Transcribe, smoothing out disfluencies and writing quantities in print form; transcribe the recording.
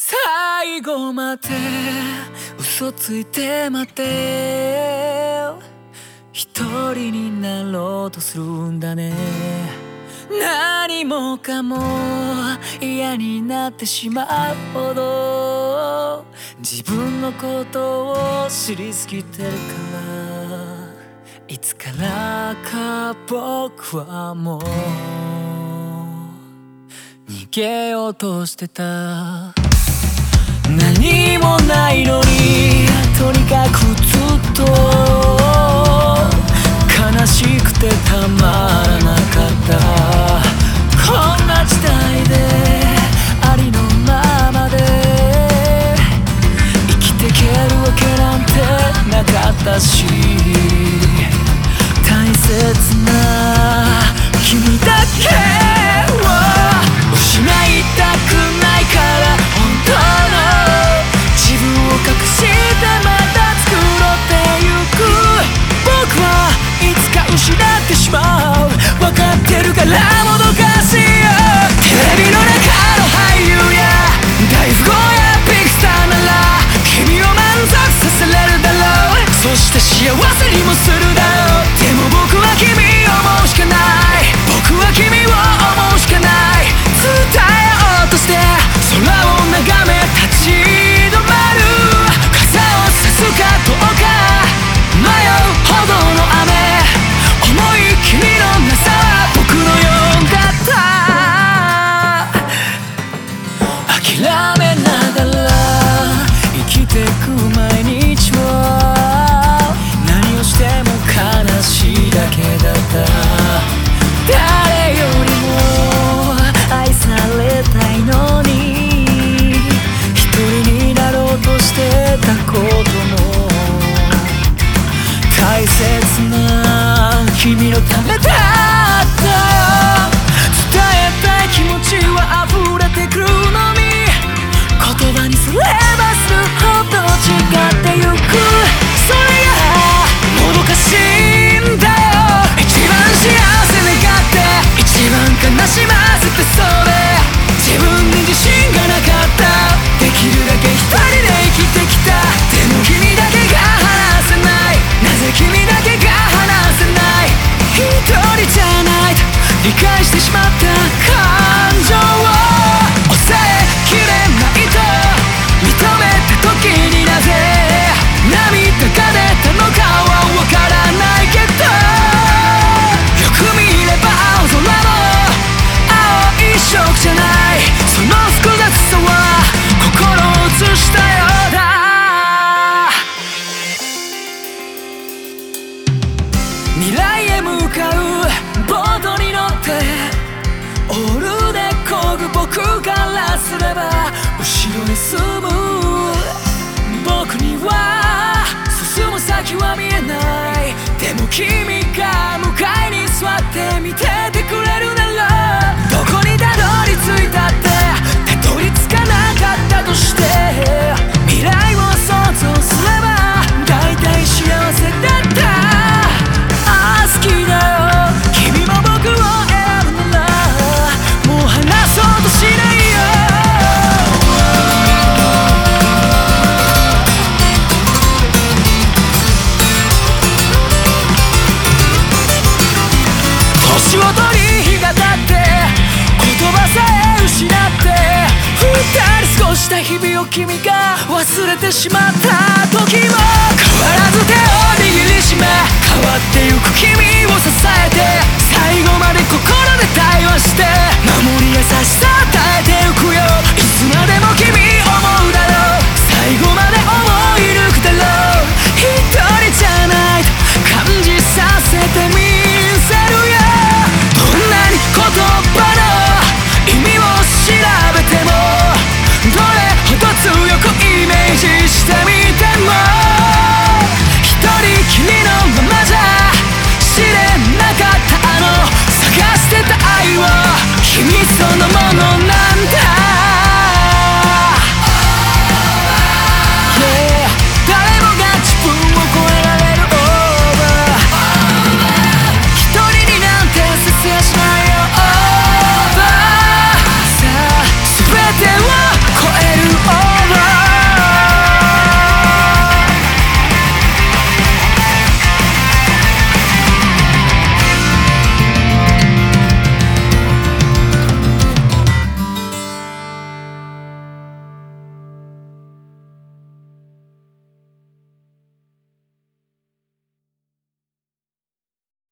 最後まで嘘ついて待て、一人になろうとするんだね。何もかも嫌になってしまうほど自分のことを知りすぎてるから、いつからか僕はもう逃げようとしてた。何もないのにとにかくずっと悲しくてたまらなかった。こんな時代でありのままで生きてけるわけなんてなかったし、大切な君だけは失いたくないから、本当の自分を隠してまた作ろってゆく。僕はいつか失ってしまう、分かってるからもどかしいよ。テレビの中の俳優や大富豪やビッグスターなら君を満足させれるだろう、そして幸せにもするだろう。でも僕は君を思うしかない、僕は君を思うしかない。伝えようとして空を眺め立ち止まる、傘を差すかどうか迷うほどの雨、重い君のなさは僕のようだった。諦めながら生きてく毎日は何をしても悲しいだけだった。誰よりも愛されたいのに一人になろうとしてたことも大切な君のためだったよ。伝えたい気持ちは溢れてくるのに言葉にすればするほど違ってゆく。それがもどかしいんだよ。一番幸せ願って一番悲しませて、それ自分に自信がなかった。できるだけ一人で生きてきた。でも君だけが話せない、なぜ君だけが話せない。一人じゃないと理解してしまった感情を抑えきれないと認めた時になぜ涙が出たのかはわからないけど、よく見れば青空も青一色じゃない。その複雑さは心を映したようだ。未来へ向かうボートに乗ってオールで漕ぐ僕からすれば後ろへ進む僕には進む先は見えない。でも君が向かいに座って見ててくれるなら、どこにたどり着いたってたどり着かなかったとして未来を想像すれば大体幸せだった。ああ好きだよ、君も僕を選ぶならもう話そうとしないよ。年を取り日が経って言葉さえ失って二人過ごした日々を君が忘れてしまった時も変わらず手を握りしめ変わってゆく君を支えて最後まで心で対話して守り優しさ